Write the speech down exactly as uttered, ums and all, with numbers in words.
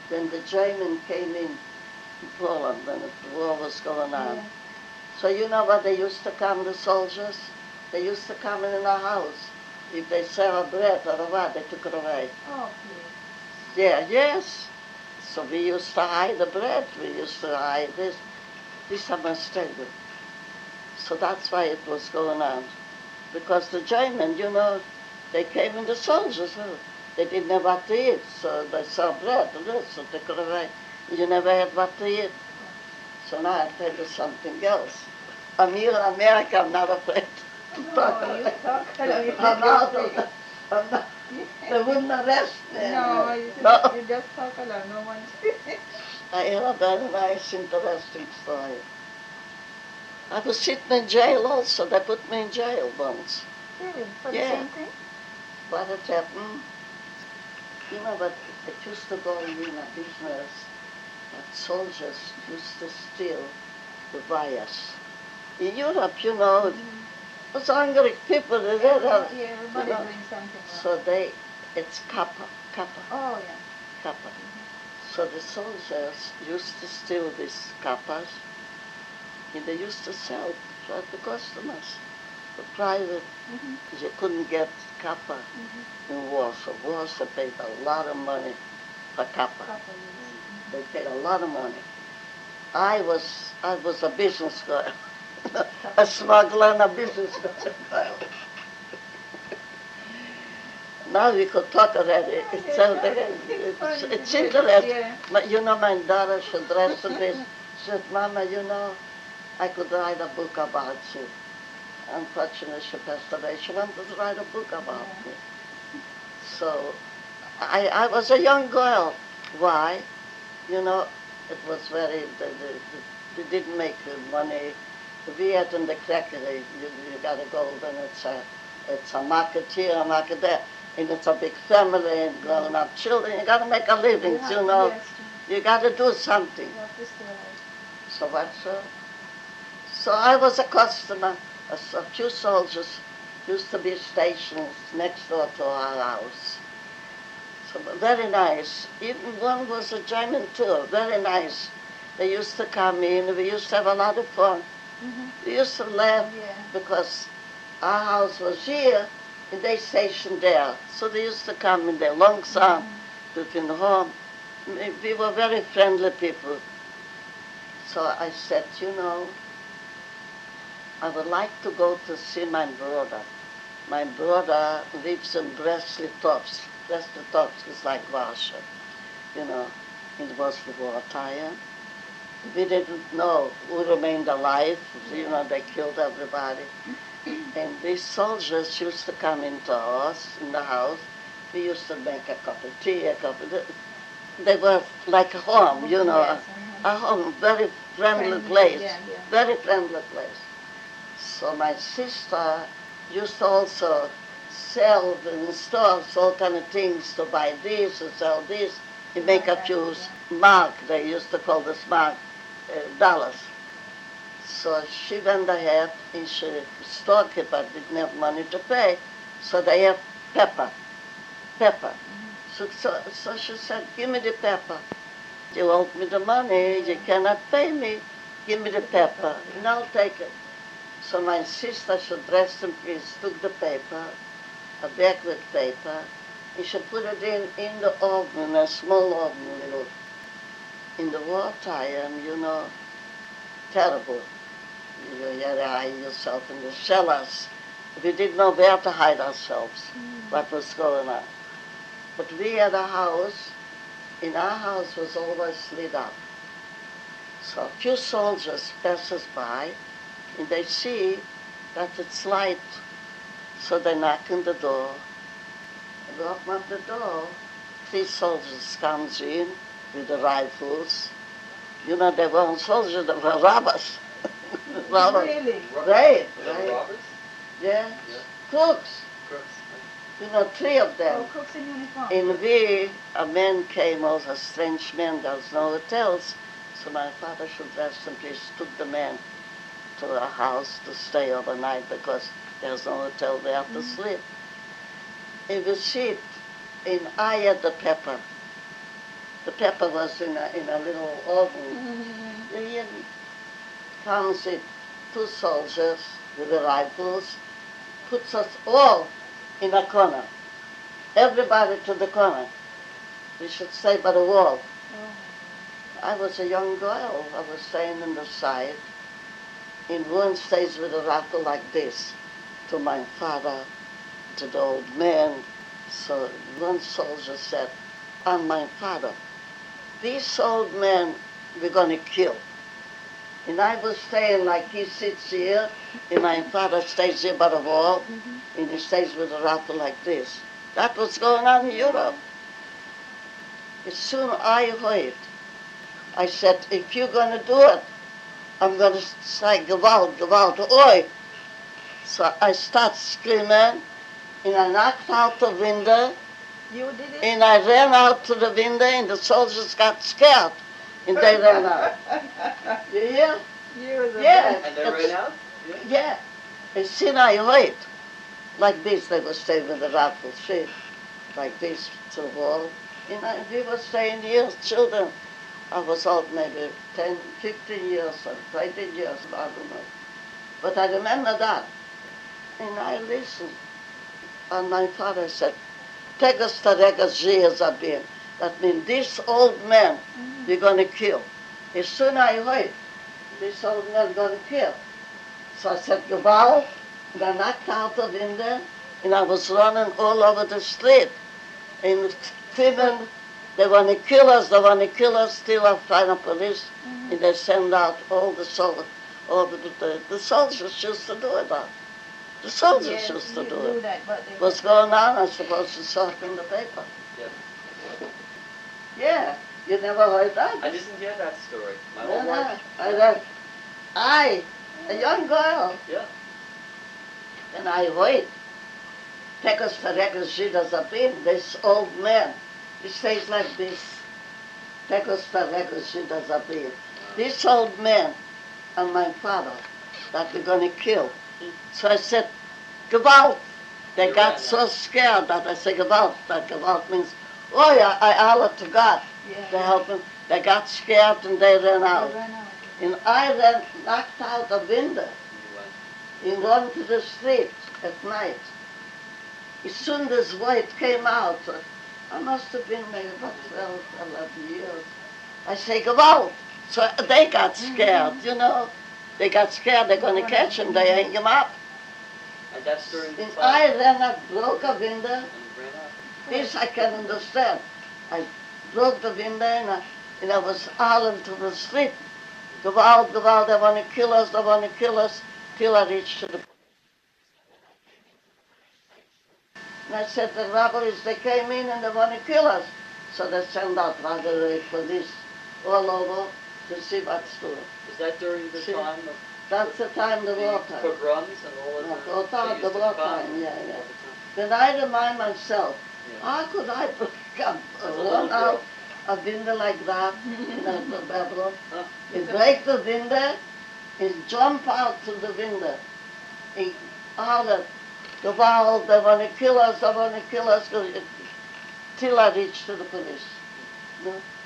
when the German came in Poland when the war was going on. Yeah. So you know what they used to come, the soldiers? They used to come in our house. If they serve bread or what, they took it away. Oh, please. Yeah, yes. So we used to hide the bread. We used to hide this. This I must tell you. So that's why it was going on. Because the German, you know, they came in the soldiers. Huh? They didn't have what to eat, so they saw bread and this, so they could have, you never had what to eat. So now I tell you something else. I'm here in America, I'm not afraid to talk. No, you talk. I'm not, I'm not, they wouldn't arrest me. No, you, No. you just talk alone, no one. I hear a very nice, interesting story. I was sitting in jail also. They put me in jail once. Really? For the Yeah. same thing? What had happened? You know, but it used to go in a business that soldiers used to steal the wires. In Europe, you know, Mm-hmm. it was hungry people. They Yeah, did have, yeah, everybody you know. doing something wrong. So they, it's kappa, kappa, Oh, yeah. kappa. So the soldiers used to steal these kappas, and they used to sell to the customers, the private. Mm-hmm. Because you couldn't get kappa Mm-hmm. in Warsaw. Warsaw paid a lot of money for kappa. Couple years. They paid a lot of money. I was I was a business girl, a smuggler and a business girl. Now we could talk already. It's, so it's, it's interesting. Yeah. But you know, my daughter, she dressed in this. She said, Mama, you know, I could write a book about you. Unfortunately, she passed away. She wanted to write a book about Yeah. me. So I, I was a young girl. Why? You know, it was very, they, they, they didn't make money. We had in the crackery, you, you got to go, and it's a, it's a market here, a market there, and it's a big family and grown up children. You got to make a living, you, have, you know. Yes, You got to do something. you have to stay alive. So what, so? So I was a customer. A, a few soldiers used to be stationed next door to our house. So very nice. Even one was a German too, very nice. They used to come in, we used to have a lot of fun. Mm-hmm. We used to laugh Yeah. because our house was here and they stationed there. So they used to come in their long sun, Mm-hmm. looking home. We were very friendly people. So I said, you know, I would like to go to see my brother. My brother lives in Brest-Litovsk. Brest-Litovsk is like Warsaw, you know. It was the wartime. We didn't know who remained alive. You know, they killed everybody. And these soldiers used to come into us, in the house. We used to make a cup of tea, a cup of... They were like a home, you know, Yes, a, a home, very friendly, Friendly, place, yeah, yeah. very friendly place. So my sister used to also sell in stores all kind of things to buy this and sell this and make a few mark, they used to call this mark, uh, dollars. So she went ahead and she, storekeeper didn't have money to pay, so they have pepper, pepper. So, so, so she said, give me the pepper. You owed me the money, you cannot pay me, give me the pepper, and I'll take it. So my sister, she dressed in peace, took the paper, a bag with paper, and she put it in, in the oven, a small oven, little. In the wartime, you know, terrible. You had to hide yourself in the cellars. We didn't know where to hide ourselves, Mm. what was going on. But we had a house, and our house was always lit up. So a few soldiers passes by, and they see that it's light. So they knock on the door. They open up the door. Three soldiers comes in with the rifles. You know, they weren't soldiers, they were robbers. robbers. Really? Right, The right. robbers? Yeah. Yeah. Cooks. Cooks. You know, three of them. Oh, cooks in uniform. And we, a man came, also a strange man, there was no hotels. So my father should rest in peace, took the man to a house to stay overnight because there's no hotel there to Mm. sleep. And we sit, and I had the pepper. the pepper was in a, in a little oven. Mm-hmm. You hear me? Comes it, two soldiers with the rifles, puts us all in a corner. Everybody to the corner. We should stay by the wall. Oh. I was a young girl. I was staying on the side. In one stays with a rifle like this to my father, to the old man. So one soldier said, "I'm my father. This old man we're going to kill." And I was staying like he sits here, and my father stays here by the wall, Mm-hmm. and he stays with a rifle like this. That was going on in Europe. As soon as I heard, I said, if you're going to do it, I'm going to say, Gewalt, Gewalt, oi. So I start screaming, and I knocked out the window, You did it? and I ran out to the window, and the soldiers got scared, and they ran out. You hear? You was a Yeah. And they it's- ran out? Yeah. Yeah. As soon as I heard, like this, they were staying with the rifle feet, like this to the wall. And I, we were staying here, children. I was old, maybe ten, fifteen years, or twenty years, I don't know. But I remember that. And I listened. And my father said, take us to Regazia. That means this old man Mm-hmm. we're going to kill. As soon as I heard, this old man going to kill. So I said, goodbye. And I knocked out the window, and I was running all over the street. And screaming, they want to kill us, they want to kill us. Still I find the police, Mm-hmm. and they send out all the soldiers. All the, the, the soldiers used to do it. That. The soldiers Yes, used to you do do it. that, but they What's going on? I'm supposed to talk in the paper. Yep. Yeah, you never heard that? I didn't hear that story. My No, whole no. life. I, read, I, a young girl, Yeah. and I heard, take us to Regazia Zabim, this old man. He says like this, take us to Regazia Zabim. This old man and my father that we're going to kill. So I said, Gewalt. They You got ran so out. scared that I said Gewalt. That Gewalt means, oh yeah, I hollered to God Yeah. to help them. They got scared and they ran They out. ran out. And I ran, knocked out the window You went. and run to the street at night. As soon as this white came out, uh, I must have been maybe about twelve, eleven years. I say, Gewalt. So they got scared, you know. They got scared they're going to catch him. They hang him up. And that's during the And time. I ran up, broke a window. And ran out. This I can understand. I broke the window and I, and I was howling to the street. Gewalt, Gewalt, they want to kill us, they want to kill us, till I reached to the... And I said, the robberies, they came in and they want to kill us. So they send out regular police all over to see what's doing. Is that during the See, time of That's the time, the the wartime. pogroms and all of No, the... wartime, they the used to wartime, come yeah, all yeah. the time? Then I remind myself, Yeah. how could I break up, As a run little out girl. a window like that in a bedroom, Huh? and break the window and jump out to the window and holler, Gewalt, they want to kill us, they want to kill us, till I reach to the police. No?